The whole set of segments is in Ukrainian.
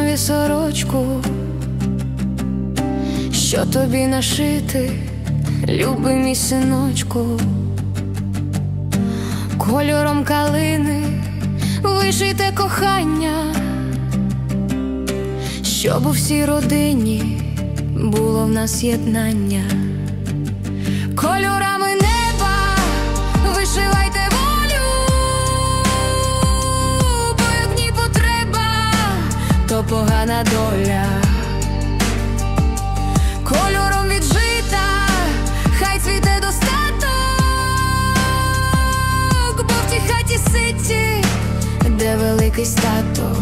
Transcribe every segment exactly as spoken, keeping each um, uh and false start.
синові сорочку, що тобі нашити, любий мій синочку. Кольором калини вишите кохання, щоб у всій родині було в нас єднання. Кольорами неба вишивайте волю, бо як в ній потреба, то погана доля. Кольором віджита, хай цвіте достаток, бо в тій хаті ситі, де великий статок.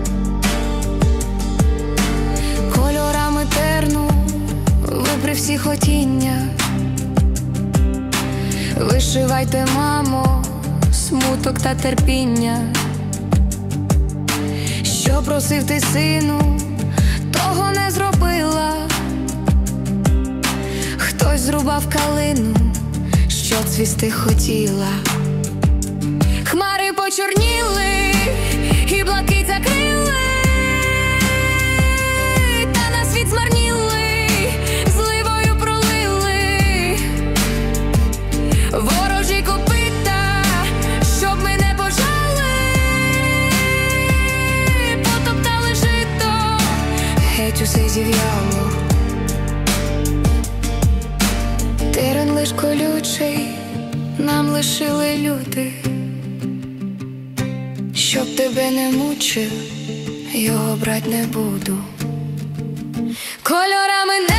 Кольорами терну ви при всіх хотіннях, вишивайте, мамо, смуток та терпіння. Що просив ти, сину, того не зробила. Хтось зрубав калину, що цвісти хотіла. Хмари почорніли і блакить закрили, та на світ змарніли, зливою пролили. Ворожі копита, щоб ми не пожали, потоптали жито, геть усе зів'яло. Терен лиш колючий нам лишили люди, щоб тебе не мучив, його брать не буду. Кольорами